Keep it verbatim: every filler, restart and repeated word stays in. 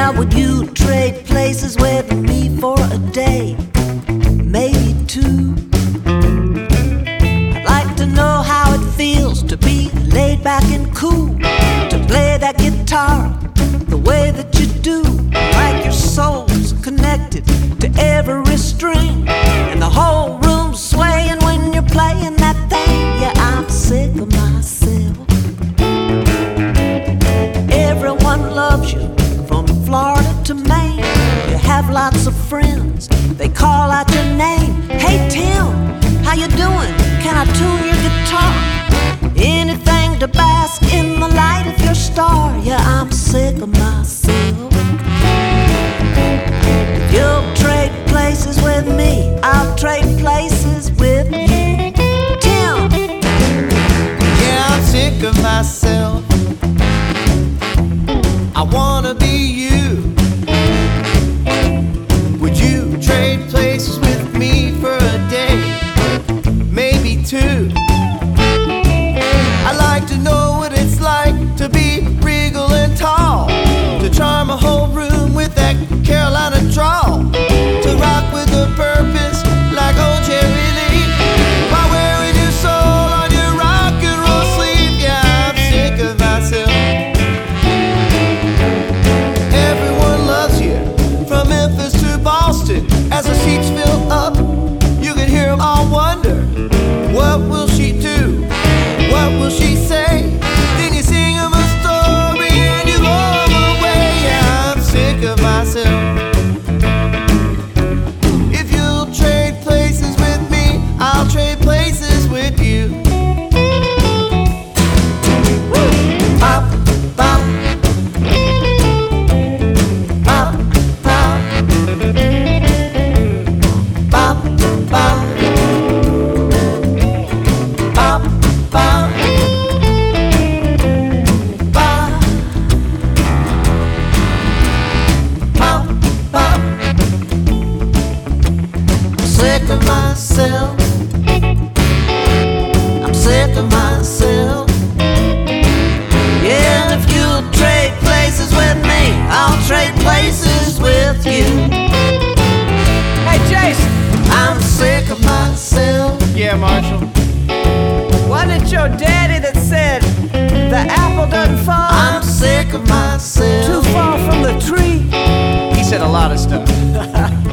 Now would you trade places with me for a day, maybe two? I'd like to know how it feels to be laid back and cool, to play that guitar the way that you do, like your soul's connected to every string, and the whole room's swaying when you're playing that thing. Yeah, I'm sick of myself. Everyone loves you from Florida to Maine. You have lots of friends, they call out your name. Hey Tim, how you doing? Can I tune your guitar? Anything to bask in the light of your star. Yeah, I'm sick of myself. If you'll trade places with me, I'll trade places with you. Tim! Yeah, I'm sick of myself. I wanna be you. Would you trade places with me for a day, maybe two? I'd like to know what it's like to be regal and tall, to charm a whole room with that Carolina drawl, to rock with a purpose like old Jerry Lee, while wearing your soul on your rock and roll sleeve. Yeah, I'm sick of myself. Everyone loves you, from Memphis to Boston. As the seats fill up, you can hear them all wonder, what will she do? What will she say? Then you sing them a story and you go away. Yeah, I'm sick of myself. If you'll trade places with me, I'll trade places with you. Woo! Bop, bop. Bop, bop. Bop, bop. Bop, bop. Bop. Bop, bop. I'm sick of myself. I'm sick of myself. Yeah, and if you'll trade places with me, I'll trade places with you. Hey, Jason, I'm sick of myself. Yeah, Marshall. wasn't it your daddy that said the apple doesn't fall I'm sick of myself. too far from the tree? He said a lot of stuff.